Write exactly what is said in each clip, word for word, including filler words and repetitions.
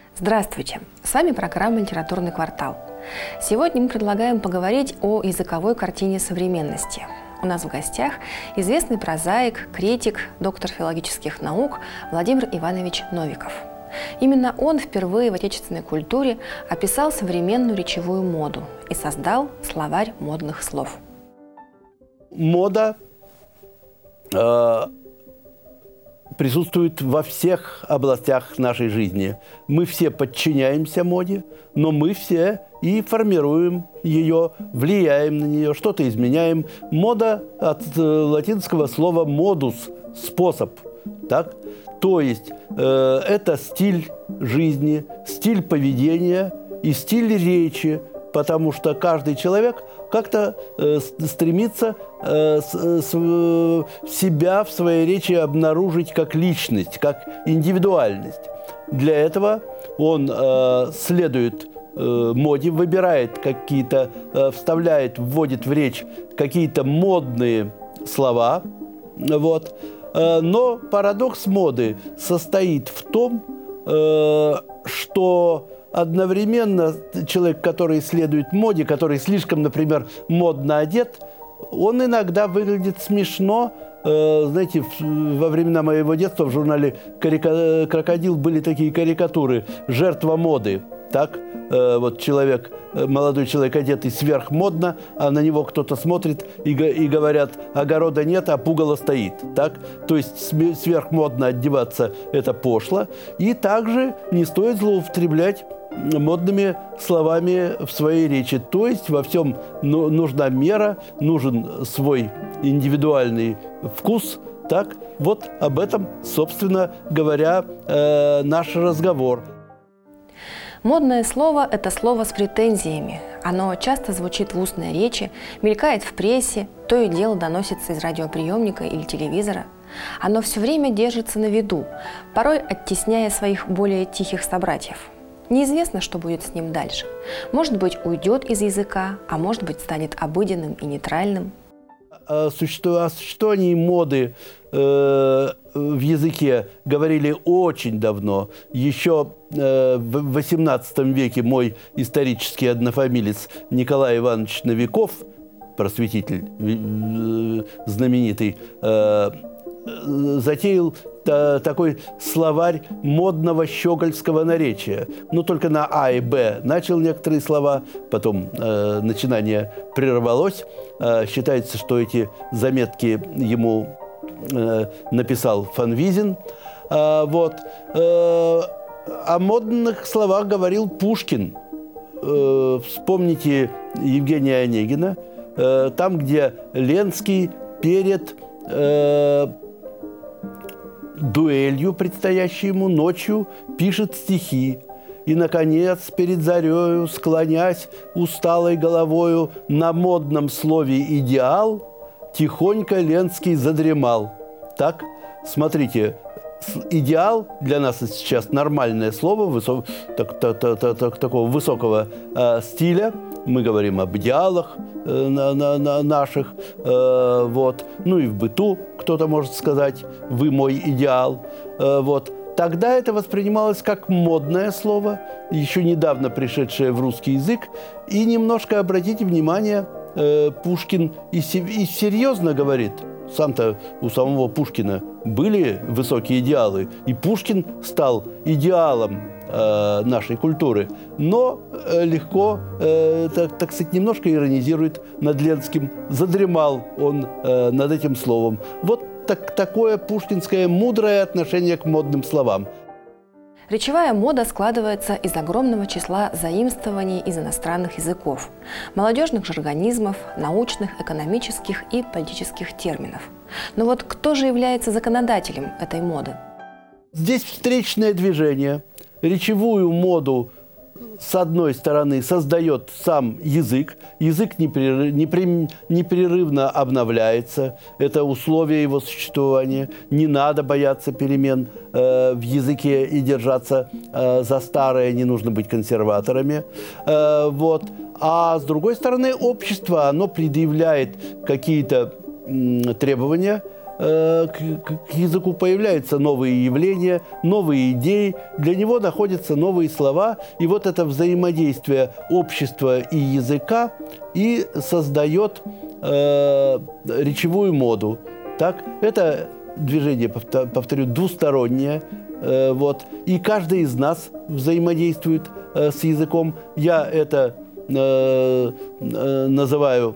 Здравствуйте! С вами программа «Литературный квартал». Сегодня мы предлагаем поговорить о языковой картине современности. У нас в гостях известный прозаик, критик, доктор филологических наук Владимир Иванович Новиков. Именно он впервые в отечественной культуре описал современную речевую моду и создал словарь модных слов. Мода э, присутствует во всех областях нашей жизни. Мы все подчиняемся моде, но мы все и формируем ее, влияем на нее, что-то изменяем. Мода от э, латинского слова «модус» – способ. Так? То есть э, это стиль жизни, стиль поведения и стиль речи, потому что каждый человек как-то э, стремится э, с, с, э, себя в своей речи обнаружить как личность, как индивидуальность. Для этого он э, следует э, моде, выбирает какие-то, э, вставляет, вводит в речь какие-то модные слова. Вот. Э, но парадокс моды состоит в том, э, что одновременно человек, который следует моде, который слишком, например, модно одет, он иногда выглядит смешно. Знаете, во времена моего детства в журнале «Крокодил» были такие карикатуры «Жертва моды». Так, вот человек, молодой человек, одетый сверхмодно, а на него кто-то смотрит и, и говорят: огорода нет, а пугало стоит. Так? То есть сверхмодно одеваться – это пошло. И также не стоит злоупотреблять модными словами в своей речи. То есть во всем нужна мера, нужен свой индивидуальный вкус. Так? Вот об этом, собственно говоря, э, наш разговор. Модное слово – это слово с претензиями. Оно часто звучит в устной речи, мелькает в прессе, то и дело доносится из радиоприемника или телевизора. Оно все время держится на виду, порой оттесняя своих более тихих собратьев. Неизвестно, что будет с ним дальше. Может быть, уйдет из языка, а может быть, станет обыденным и нейтральным. О существовании моды э, в языке говорили очень давно. Еще э, в восемнадцатом веке мой исторический однофамилец Николай Иванович Новиков, просветитель э, знаменитый, э, затеял такой словарь модного щегольского наречия. Но только на А и Б начал некоторые слова, потом э, начинание прервалось. Э, считается, что эти заметки ему э, написал Фанвизин. Э, вот. Э, о модных словах говорил Пушкин. Э, вспомните Евгения Онегина. Э, там, где Ленский перед э, дуэлью, предстоящей ему ночью, пишет стихи. И, наконец, перед зарею, склонясь усталой головою на модном слове «идеал», тихонько Ленский задремал. Так, смотрите, идеал для нас сейчас нормальное слово, высок, так, так, так, так, такого высокого э, стиля. Мы говорим об идеалах э, на, на, на наших, э, вот. Ну и в быту кто-то может сказать: «Вы мой идеал». Э, вот. Тогда это воспринималось как модное слово, еще недавно пришедшее в русский язык. И немножко, обратите внимание, э, Пушкин и, и серьезно говорит. Сам-то у самого Пушкина были высокие идеалы, и Пушкин стал идеалом э, нашей культуры, но э, легко, э, так, так сказать, немножко иронизирует над Ленским. Задремал он э, над этим словом. Вот так, такое пушкинское мудрое отношение к модным словам. Речевая мода складывается из огромного числа заимствований из иностранных языков, молодежных жаргонизмов, научных, экономических и политических терминов. Но вот кто же является законодателем этой моды? Здесь встречное движение. Речевую моду, с одной стороны, создает сам язык. Язык непрерывно обновляется. Это условие его существования. Не надо бояться перемен э, в языке и держаться э, за старое. Не нужно быть консерваторами. Э, вот. А с другой стороны, общество, оно предъявляет какие-то м, требования. э, к, к языку появляются новые явления, новые идеи, для него находятся новые слова. И вот это взаимодействие общества и языка и создает э, речевую моду. Так? Это движение, повторю, двустороннее. Э, вот. И каждый из нас взаимодействует э, с языком. Я это э, э, называю,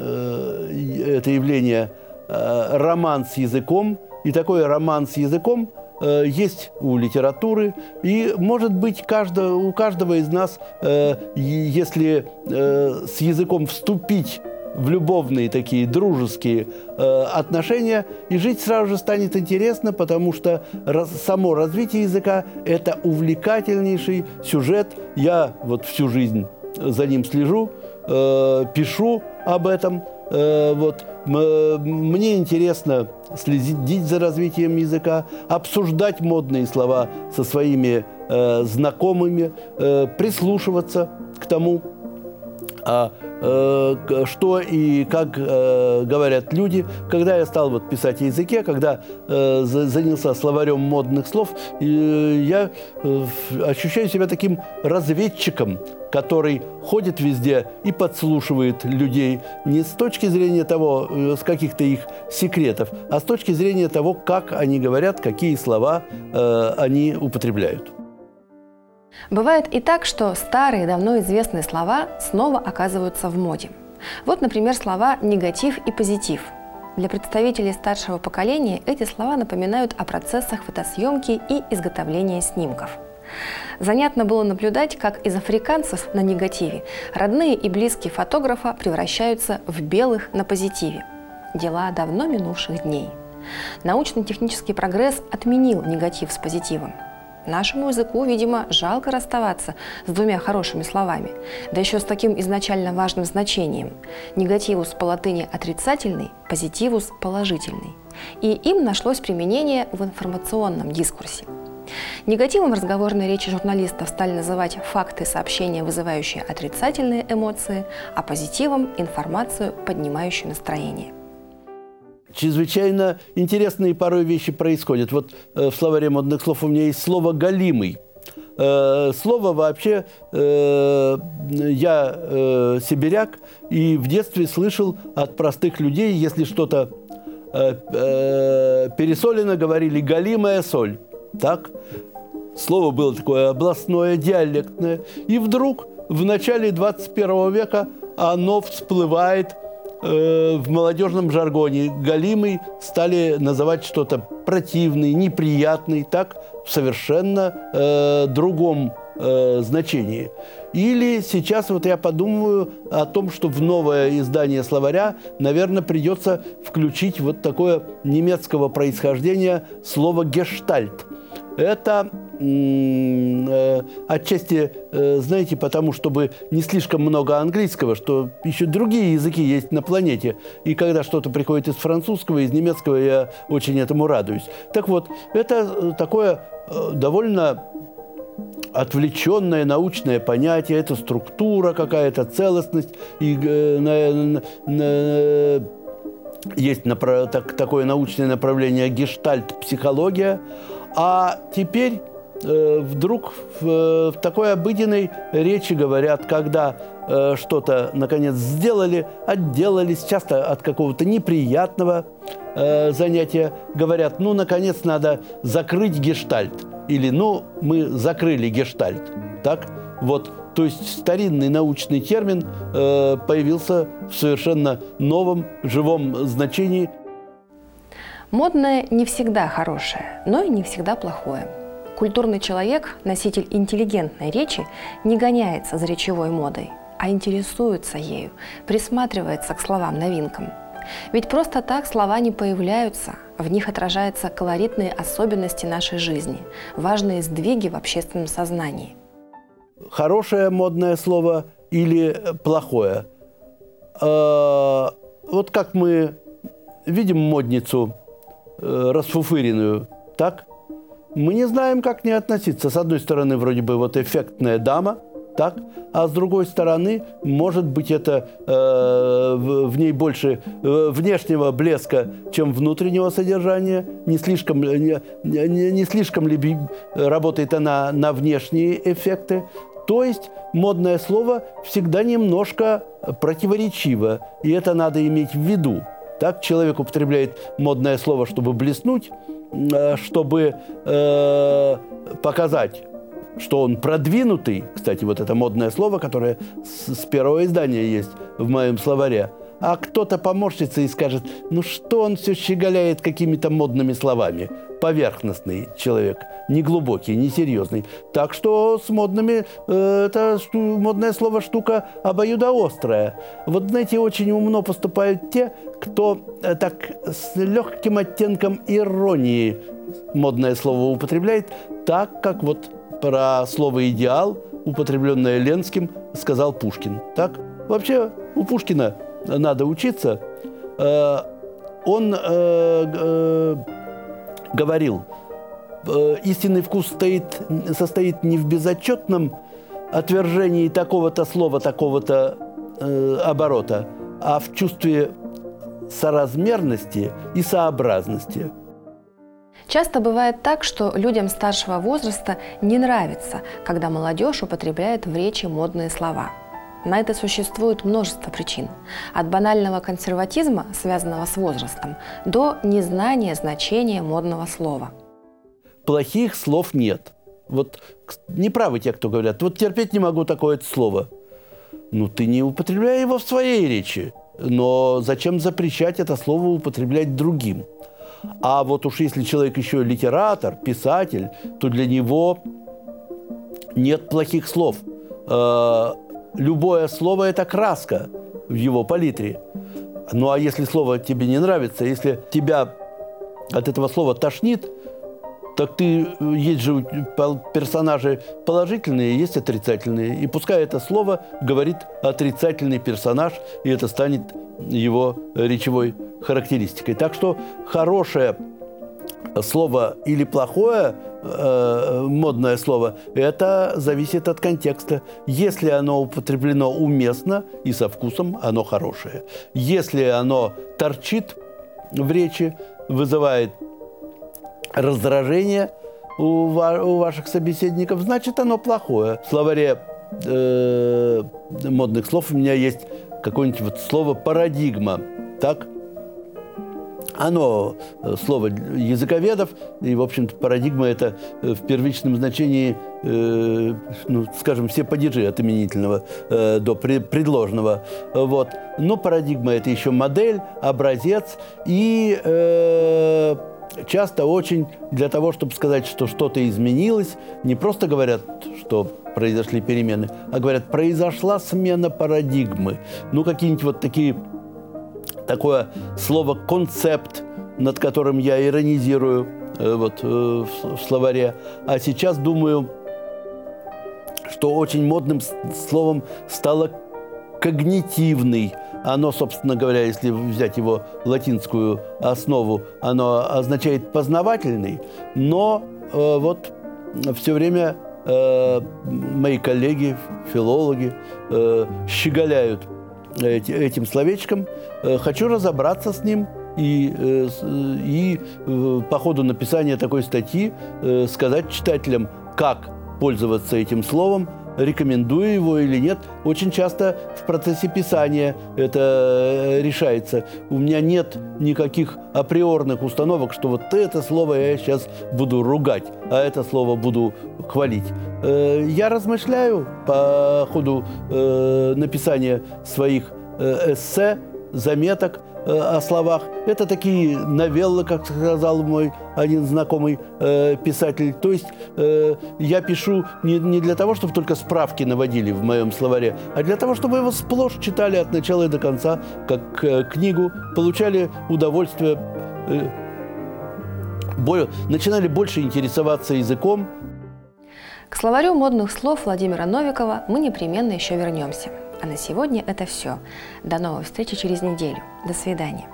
э, это явление, э, роман с языком. И такой роман с языком э, есть у литературы. И, может быть, каждого, у каждого из нас, э, если э, с языком вступить в любовные такие дружеские э, отношения, и жить сразу же станет интересно, потому что раз, само развитие языка – это увлекательнейший сюжет. Я вот всю жизнь за ним слежу, э, пишу об этом. Э, вот. Мне интересно следить за развитием языка, обсуждать модные слова со своими э, знакомыми, э, прислушиваться к тому, а, э, что и как э, говорят люди. Когда я стал вот писать о языке, когда э, занялся словарем модных слов, э, я э, ощущаю себя таким разведчиком, который ходит везде и подслушивает людей не с точки зрения того, э, с каких-то их секретов, а с точки зрения того, как они говорят, какие слова э, они употребляют. Бывает и так, что старые, давно известные слова снова оказываются в моде. Вот, например, слова «негатив» и «позитив». Для представителей старшего поколения эти слова напоминают о процессах фотосъемки и изготовления снимков. Занятно было наблюдать, как из африканцев на негативе родные и близкие фотографа превращаются в белых на позитиве. Дела давно минувших дней. Научно-технический прогресс отменил негатив с позитивом. Нашему языку, видимо, жалко расставаться с двумя хорошими словами, да еще с таким изначально важным значением. Негативус по латыни отрицательный, позитивус положительный. И им нашлось применение в информационном дискурсе. Негативом в разговорной речи журналистов стали называть факты сообщения, вызывающие отрицательные эмоции, а позитивом – информацию, поднимающую настроение. Чрезвычайно интересные порой вещи происходят. Вот э, в словаре модных слов у меня есть слово «галимый». Э, слово вообще, э, я э, сибиряк, и в детстве слышал от простых людей, если что-то э, э, пересолено, говорили «галимая соль». Так? Слово было такое областное, диалектное. И вдруг в начале двадцать первого века оно всплывает в молодежном жаргоне. Галимый стали называть что-то противный, неприятный, так, в совершенно э, другом э, значении. Или сейчас вот я подумаю о том, что в новое издание словаря, наверное, придется включить вот такое немецкого происхождения слово «гештальт». Это э, отчасти, э, знаете, потому, чтобы не слишком много английского, что еще другие языки есть на планете. И когда что-то приходит из французского, из немецкого, я очень этому радуюсь. Так вот, это такое э, довольно отвлеченное научное понятие, это структура какая-то, целостность. И э, на, на, есть направ, так, такое научное направление гештальт-психология. А теперь э, вдруг в, в такой обыденной речи говорят, когда э, что-то, наконец, сделали, отделались, часто от какого-то неприятного э, занятия, говорят, ну, наконец, надо закрыть гештальт. Или, ну, мы закрыли гештальт. Так? Вот. То есть старинный научный термин э, появился в совершенно новом, живом значении. Модное не всегда хорошее, но и не всегда плохое. Культурный человек, носитель интеллигентной речи, не гоняется за речевой модой, а интересуется ею, присматривается к словам-новинкам. Ведь просто так слова не появляются, в них отражаются колоритные особенности нашей жизни, важные сдвиги в общественном сознании. Хорошее модное слово или плохое? Вот как мы видим модницу расфуфыренную, так? Мы не знаем, как к ней относиться. С одной стороны, вроде бы вот эффектная дама, так? А с другой стороны, может быть, это э, в, в ней больше э, внешнего блеска, чем внутреннего содержания. Не слишком, не, не, не слишком ли работает она на внешние эффекты. То есть модное слово всегда немножко противоречиво, и это надо иметь в виду. Так, человек употребляет модное слово, чтобы блеснуть, э, чтобы э, показать, что он продвинутый. Кстати, вот это модное слово, которое с, с первого издания есть в моем словаре. А кто-то поморщится и скажет, ну что он все щеголяет какими-то модными словами. Поверхностный человек, не глубокий, не серьезный. Так что с модными, э, это шту, модное слово штука обоюдоострая. Вот, знаете, очень умно поступают те, кто э, так с легким оттенком иронии модное слово употребляет, так как вот про слово «идеал», употребленное Ленским, сказал Пушкин. Так? Вообще у Пушкина надо учиться. Э, он э, э, говорил, э, истинный вкус стоит, состоит не в безотчетном отвержении такого-то слова, такого-то э, оборота, а в чувстве соразмерности и сообразности. Часто бывает так, что людям старшего возраста не нравится, когда молодежь употребляет в речи модные слова. На это существует множество причин. От банального консерватизма, связанного с возрастом, до незнания значения модного слова. Плохих слов нет. Вот неправы те, кто говорят, вот терпеть не могу такое слово. Ну, ты не употребляй его в своей речи. Но зачем запрещать это слово употреблять другим? А вот уж если человек еще литератор, писатель, то для него нет плохих слов. Любое слово – это краска в его палитре. Ну, а если слово тебе не нравится, если тебя от этого слова тошнит, так ты, есть же персонажи положительные, есть отрицательные. И пускай это слово говорит отрицательный персонаж, и это станет его речевой характеристикой. Так что хорошее слово или плохое э, модное слово, это зависит от контекста. Если оно употреблено уместно и со вкусом, оно хорошее. Если оно торчит в речи, вызывает раздражение у, ва- у ваших собеседников, значит, оно плохое. В словаре э, модных слов у меня есть какое-нибудь вот слово «парадигма». Так? Оно слово языковедов, и, в общем-то, парадигма – это в первичном значении, э, ну, скажем, все падежи от именительного э, до предложного. Вот. Но парадигма – это еще модель, образец, и э, часто очень для того, чтобы сказать, что что-то изменилось, не просто говорят, что произошли перемены, а говорят, произошла смена парадигмы. Ну, какие-нибудь вот такие... Такое слово «концепт», над которым я иронизирую э, вот, э, в, в словаре. А сейчас думаю, что очень модным словом стало «когнитивный». Оно, собственно говоря, если взять его латинскую основу, оно означает «познавательный». Но э, вот все время э, мои коллеги, филологи, э, щеголяют этим словечком. Хочу разобраться с ним и, и по ходу написания такой статьи сказать читателям, как пользоваться этим словом, рекомендую его или нет. Очень часто в процессе писания это решается. У меня нет никаких априорных установок, что вот это слово я сейчас буду ругать, а это слово буду хвалить. Я размышляю по ходу написания своих эссе, заметок о словах. Это такие новеллы, как сказал мой один знакомый э, писатель. То есть э, я пишу не, не для того, чтобы только справки наводили в моем словаре, а для того, чтобы его сплошь читали от начала и до конца, как э, книгу, получали удовольствие, э, более, начинали больше интересоваться языком. К словарю модных слов Владимира Новикова мы непременно еще вернемся. А на сегодня это все. До новой встречи через неделю. До свидания.